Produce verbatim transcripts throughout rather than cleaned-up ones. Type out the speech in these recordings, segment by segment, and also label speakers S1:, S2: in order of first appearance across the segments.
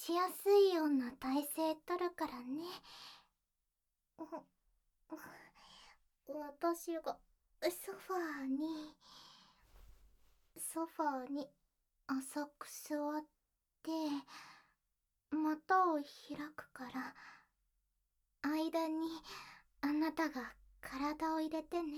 S1: しやすいような体勢取るからね。私がソファーにソファーに浅く座って股を開くから、間にあなたが体を入れてね。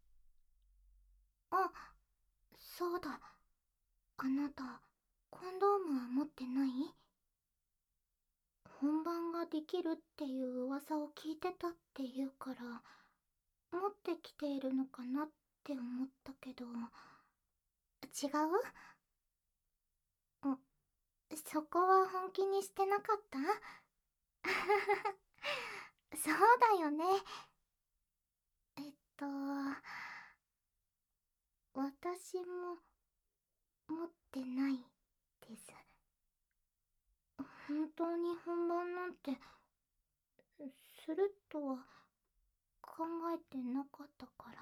S1: あ、そうだ、あなたコンドームは持ってない？本番ができるっていう噂を聞いてたって言うから、持ってきているのかなって思ったけど。違う？ん、そこは本気にしてなかった？そうだよね。えっと私も持ってないです。本当に本番なんてするとは考えてなかったから。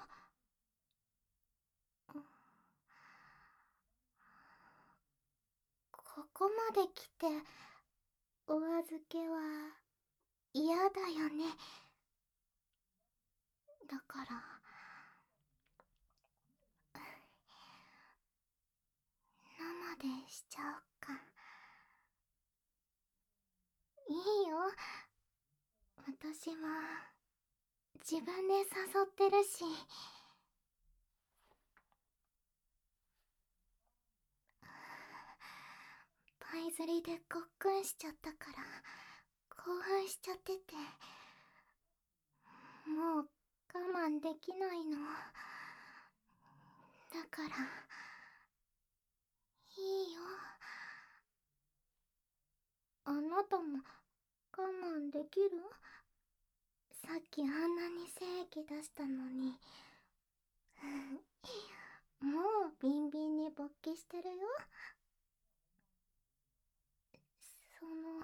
S1: ここまで来てお預けは嫌だよね。だから生でしちゃおうか。いいよ、私は自分で誘ってるし。パイ釣りでごっくんしちゃったから興奮しちゃってて、もう我慢できないの。だからいいよ、あなたも我慢できる？さっきあんなに精液出したのに。もうビンビンに勃起してるよ。その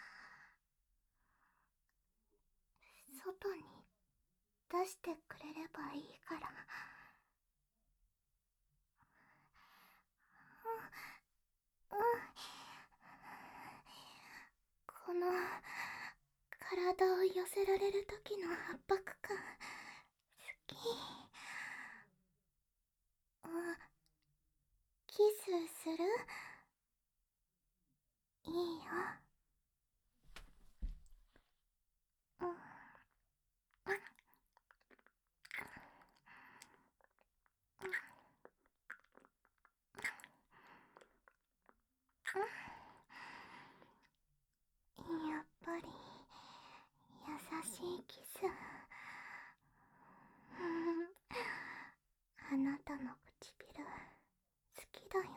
S1: 外に出してくれればいいから。うん、うん、この体を寄せられる時の圧迫感好き。あ、キスする？いいよ。うん、やっぱり優しいキス。あなたの唇好きだよ。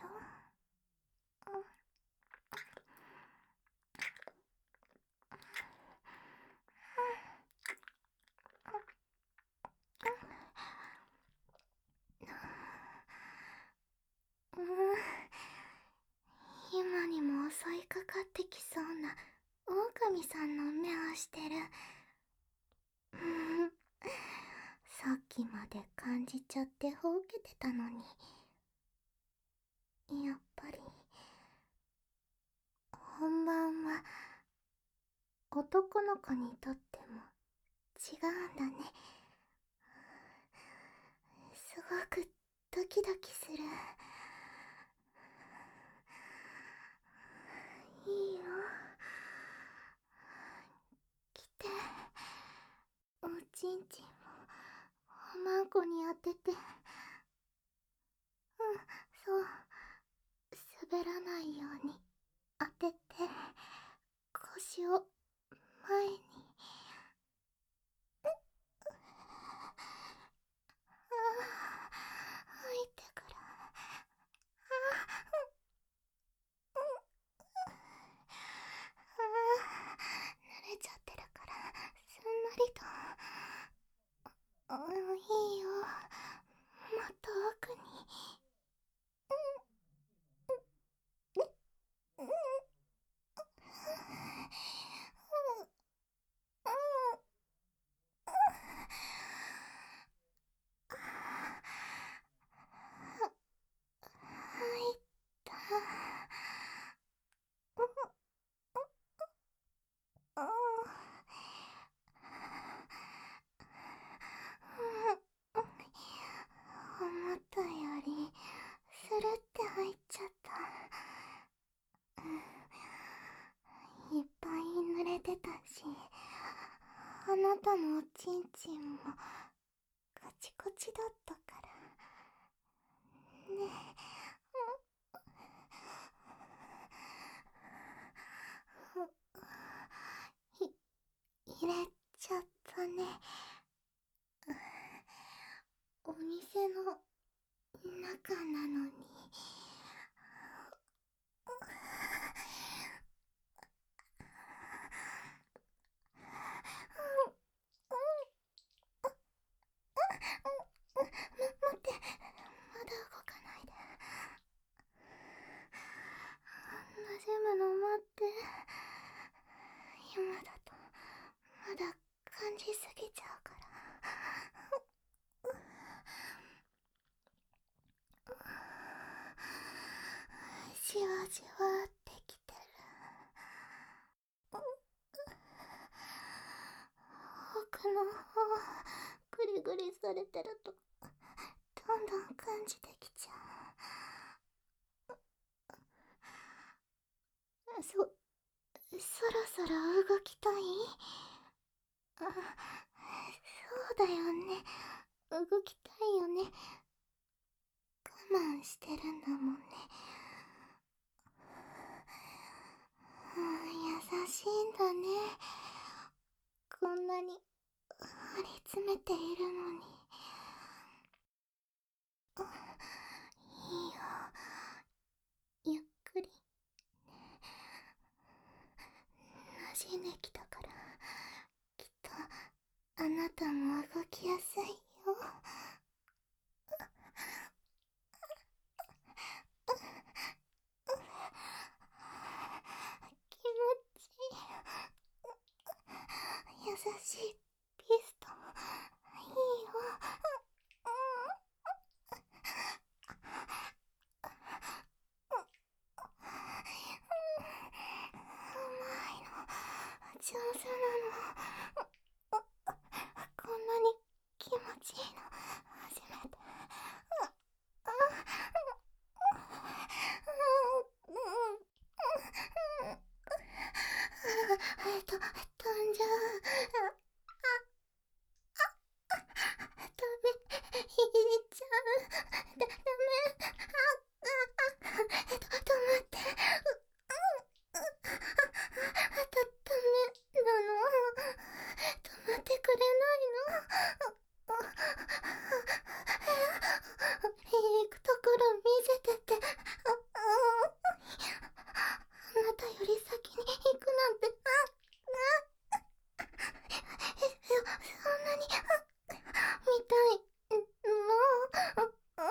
S1: うん、今にも襲いかかってきそうな狼さんの目をしてる。さっきまで感じちゃってほうけてたのに。やっぱり本番は男の子にとっても違うんだね。すごくドキドキする。いいよ、来て。おちんちんもおまんこに当てて。うん、そう、滑らないように当てて、腰を前に。ああ、入ってくる。ああ、慣れちゃってるからすんなりと。うん、いいよ、もっと奥に。うん、うん、 じわってきてる。奥の方グリグリされてるとどんどん感じてきちゃう。そ、そろそろ動きたい？あ、そうだよね。動きたいよね。我慢してるんだもんね。優しいんだね。こんなに張り詰めているのに。いいよ、ゆっくり。馴染んできたから、きっとあなたも動きやすいよ。気持ちいい。優しいピストいいよ。うまいの、上手なの。こんなに気持ちいいの初めて。えっと、飛んじゃう。ダメ、入れちゃう。だ、ダメ。あ、あ、えっと、止まって。だ、ダメなの。止まってくれないの。行くところ見せてって。あなたより先に行くなんて。え、そんなに見たいの？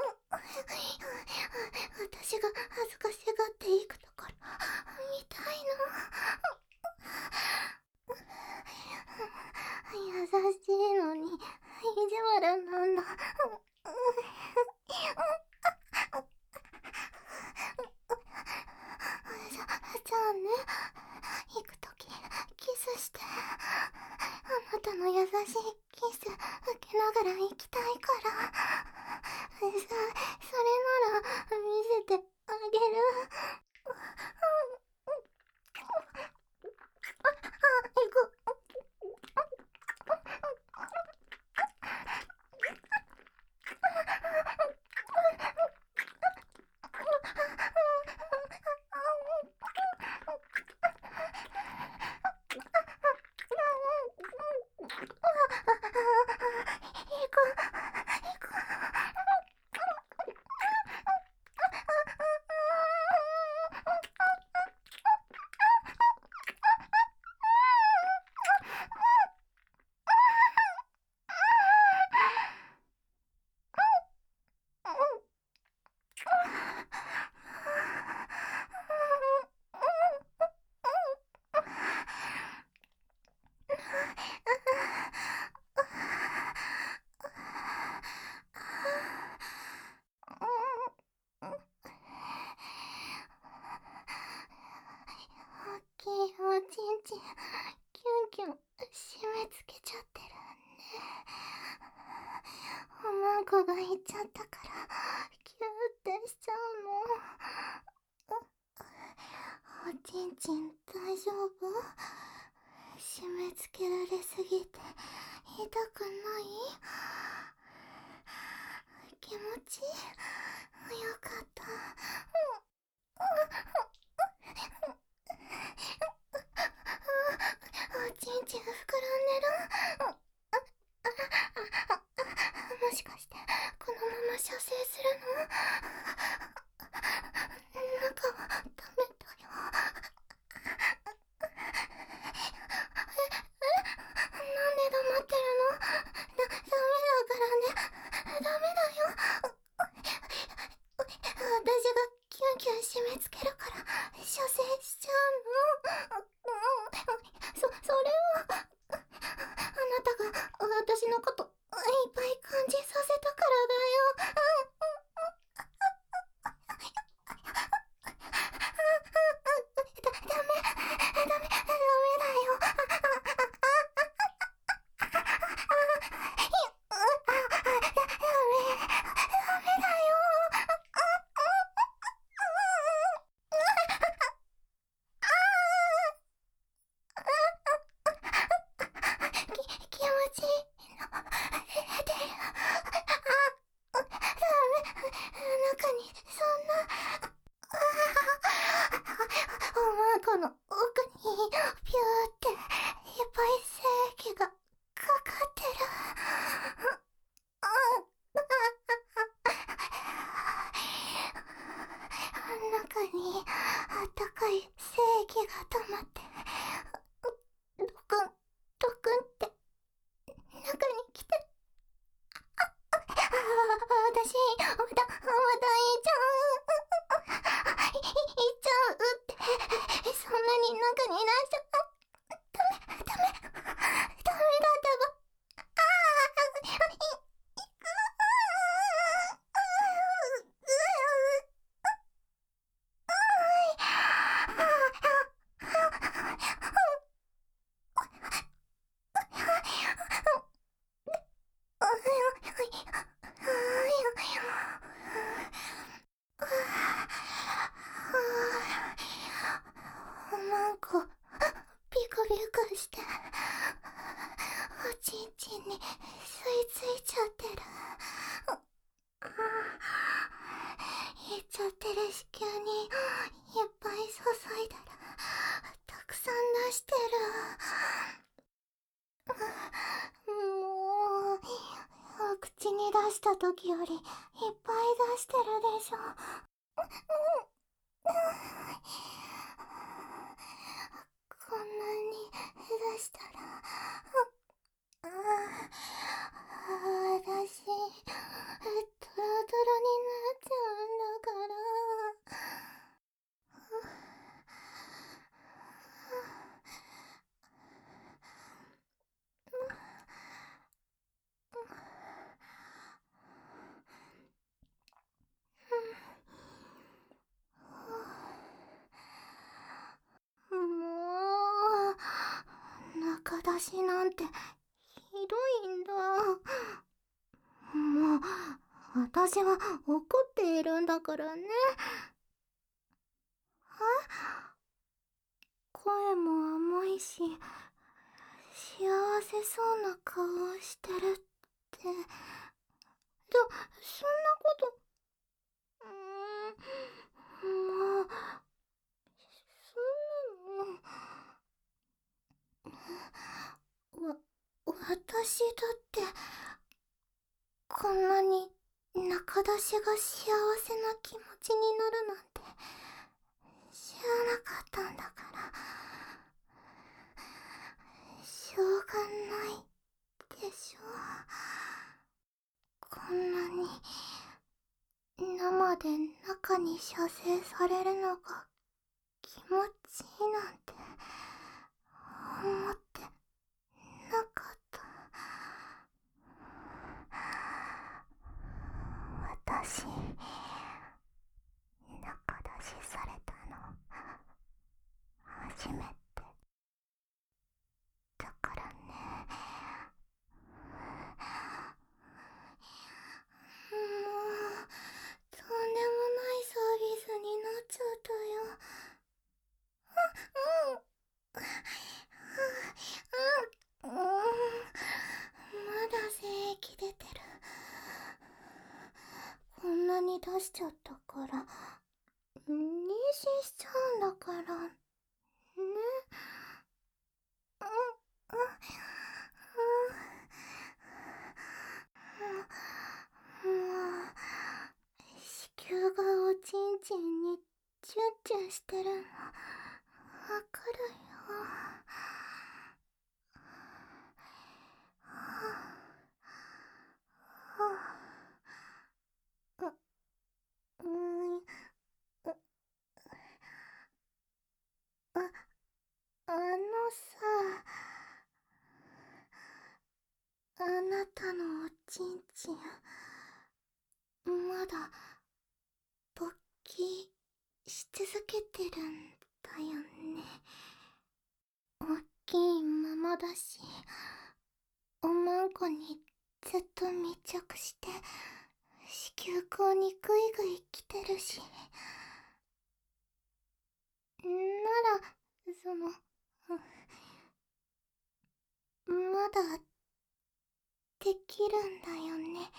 S1: 私が恥ずかしがっていくところ見たいの？優しいのに意地悪なんだ。じゃ、じゃあね、行くときキスして。あなたの優しいキス受けながら行きたいから。そ、それなら見せてあげる。行く。大きいおちんちんキュンキュン締め付けちゃってるね。おまんこがいっちゃったからキューってしちゃうの。おちんちん大丈夫？締め付けられすぎて痛くない？気持ちいい？よかった。おちんちん膨らんでる。もしかしてこのまま射精するの？中はダメだよ。え、え、なんで黙ってるの？だ、ダメだからね。ダメだよ。私がキュンキュン締め付けるから射精しちゃうの？そ、それはあなたが私のこといっぱい感じさせたからだよ。 中にあったかい精液が溜まって、ドクンドクンって中に来て、ああ私またまたいっちゃう、いいっちゃうって、そんなに中にいらっしゃ、ダメダメダメだったば、ああいいくなんかビクビクしておちんちんに吸い付いちゃってる。いっちゃってる子宮にいっぱい注いだらたくさん出してる。もう口に出した時よりいっぱい出してるでしょ。こんなに出したら、ああ、私、トロトロになっちゃうんだから。もう、中出しなんてひどいんだ。もう、私は怒っているんだからね。声も甘いし、幸せそうな顔をしてるって。そ、そんなこと、うーん、もう、そんなの、わ、私だって、こんなに中出しが幸せな気持ちになるなんて知らなかったんだから、しょうがないでしょ。こんなに生で中に射精されるのが気持ちいいなんて思ってなかった。私、中出しされたの初めてだからね。もうとんでもないサービスになっちゃったよ。うんうんうん、まだ精液出てる。こんなに出しちゃったから妊娠しちゃうんだからね。うんうんうん、もう子宮がおちんちんにチュンチュンしてるのわかるよ。う、うん、う、あ、あのさ、あなたのおちんちんまだ勃起し続けてるんだよね。おっきいままだし、おまんこにずっと密着して子宮口にグイグイ来てるし、ならそのまだできるんだよね。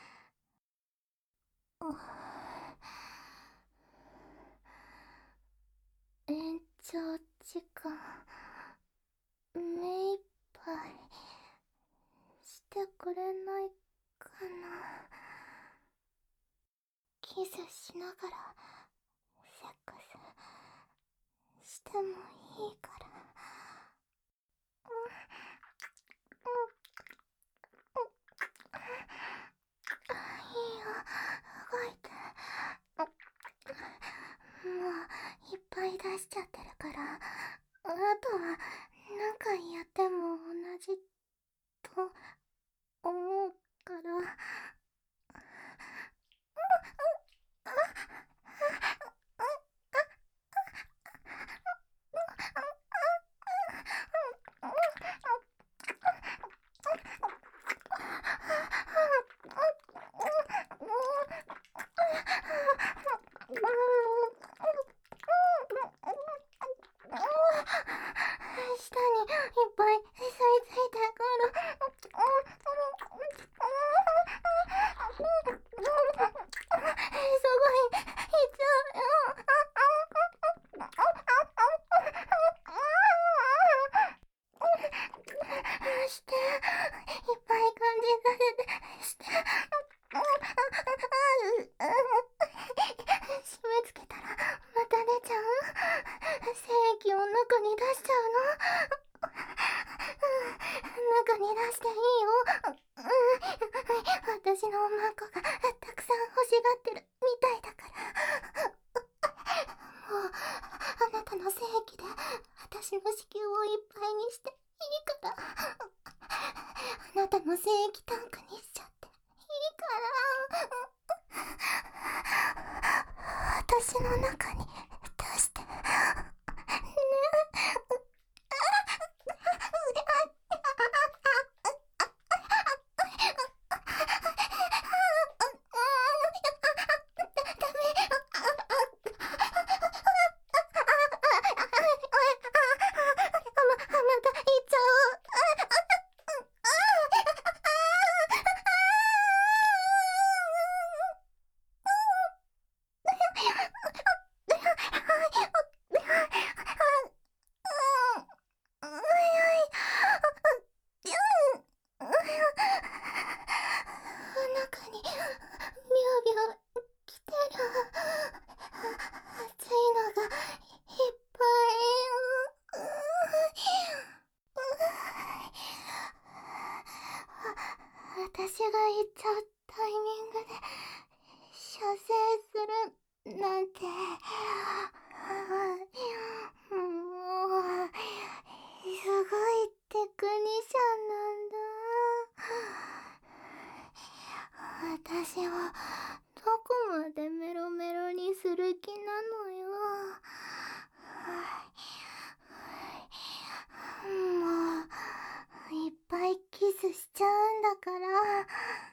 S1: 延長時間目いっぱいしてくれないかな。キスしながらセックスしてもいいから。いいよ、動いて。もういっぱい出しちゃってるから、あとは何回やっても同じと思うから。下にいっぱい吸い付いてくる。すごい、いっちゃうよ。して、いっぱい感じさせて、して。締め付けたらまた出ちゃう。精液を中に出しちゃうの。中に出していいよ。私のおまんこがたくさん欲しがってるみたいだから。もうあなたの精液で私の子宮をいっぱいにしていいから。あなたの精液タンクにしちゃっていいから。私の中に出してね。中にビュービュー来てる。熱いのがいっぱい。私が行っちゃうタイミングで射精するなんて。もうすごいテクニシャンなんだ。私をどこまでメロメロにする気なのよ。もういっぱいキスしちゃうんだから。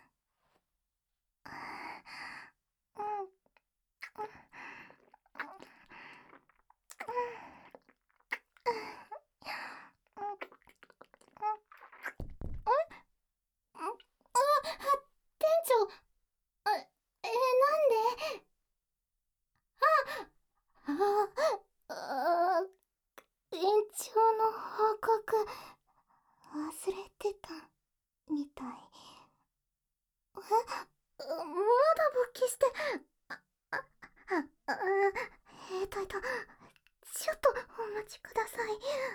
S1: 店長、あ、えー、なんで。ああ、店長の報告忘れてたみたい。え、まだ勃起して。あ、あ、あ、えーとえーとちょっとお待ちください。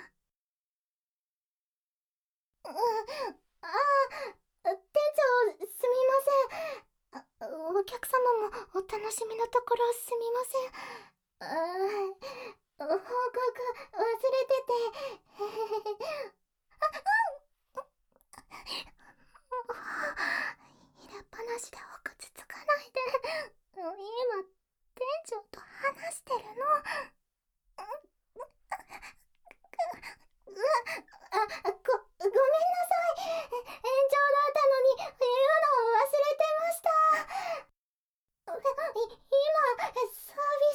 S1: うん、ああ、店長すみません。あ、お客様もお楽しみのところすみません。あー、報告忘れてて。入れっぱなしでお口つかないで。今店長と話してるの。あ、ご、ごめんなさい。延長だったのに言うのを忘れてました。い今サービ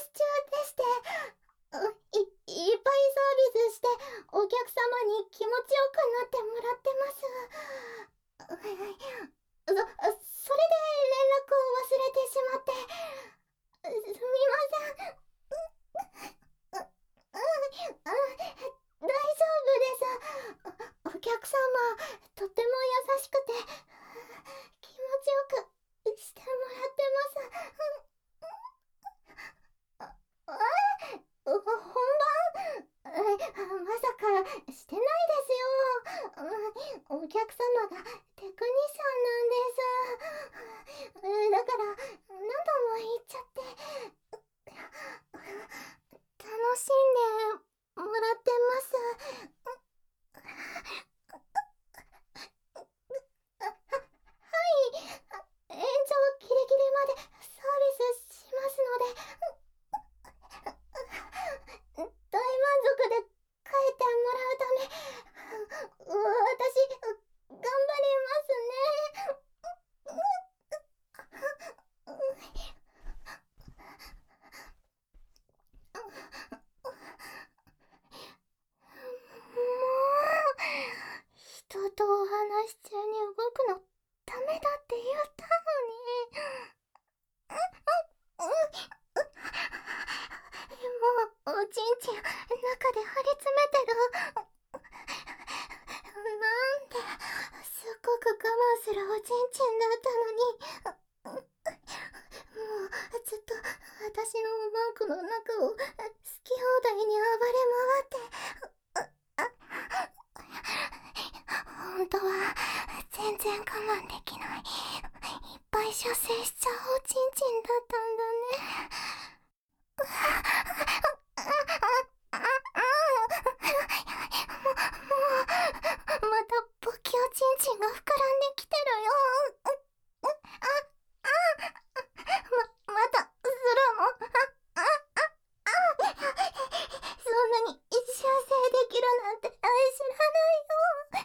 S1: おちんちん中で張り詰めてる。なんで、すっごく我慢するおちんちんだったのに、もうずっと私のおまんこの中を好き放題に暴れ回って、本当は全然我慢できない、いっぱい射精しちゃうおちんちんだったんだね。またボキおちんちんが膨らんできてるよ。ま、またするの？そんなに射精できるなんて知らないよ。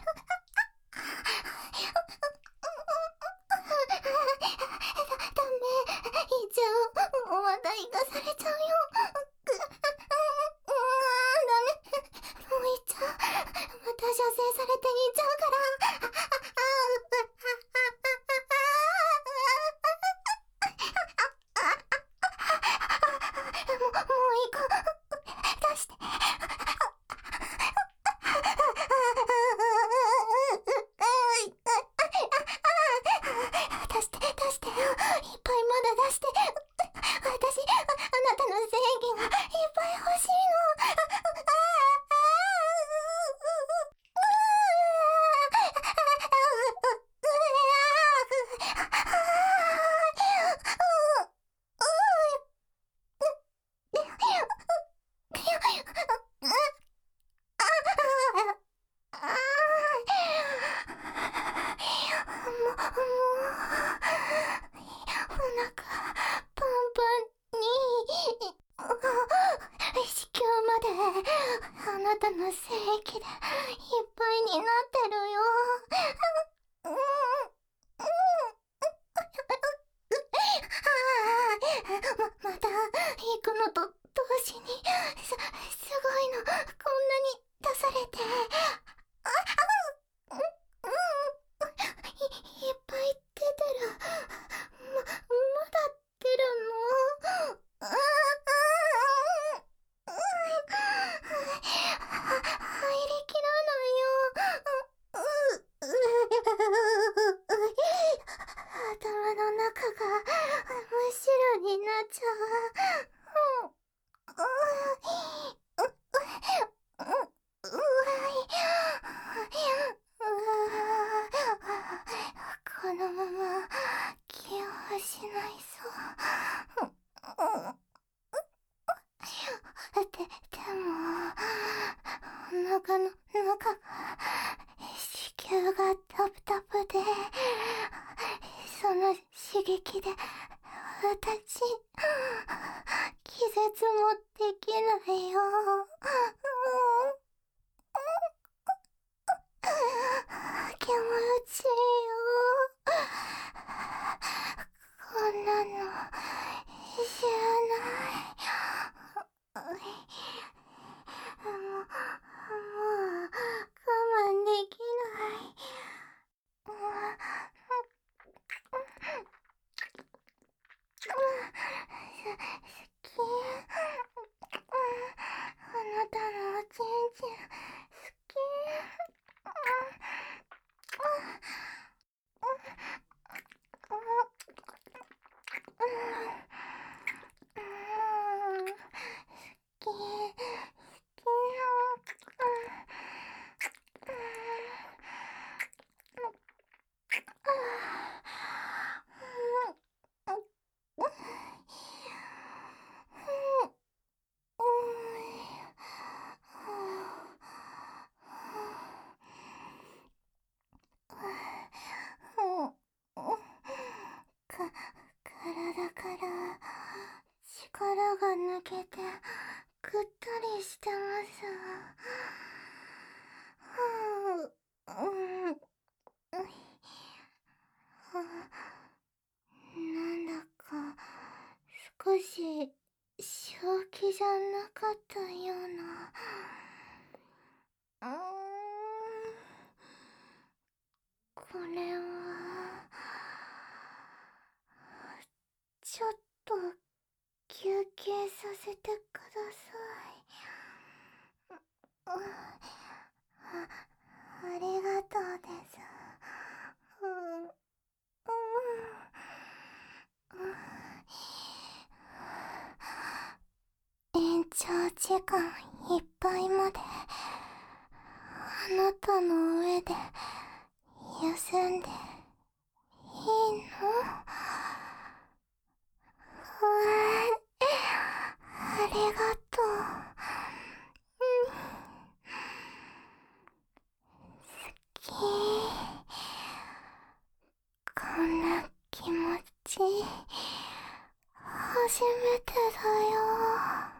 S1: ダメ、以上話題がされちゃうよ。うわー、ダメ、もう言っちゃう。また射精されて言っちゃうから。もう、もういいか、出して。出して出して、いっぱいまだ出して。私、あ、あなたの正義がいっぱい欲しいの。お腹パンパンに、子宮まであなたの精液でいっぱいになってるよ。うんうんま、また行くのと同時にす、すごいの、こんなに出されて。あ、あ、うん、うん、い、いっぱい出てる。ま、まだ出るの？ああ、うん、入りきらないよ。う、う、頭の中が真っ白になっちゃう。う、う、う、う、うわい。このまま気を失いそう。で、でも、お腹の中が子宮がタプタプで、その刺激で私、気絶もできないよ。気持ちいいよ。こんなの知らない。もう、もう我慢できない。好き。あなたのおちんちん好き。好き。か、体から力が抜けてぐったりしてます。はあ、うん、なんだか少し正気じゃなかったような。うーん、これはちょっと休憩させてください。 あ、ありがとうです。うん、うん、延長時間いっぱいまであなたの上で休んでいいの？ありがとう。好き。こんな気持ち初めてだよ。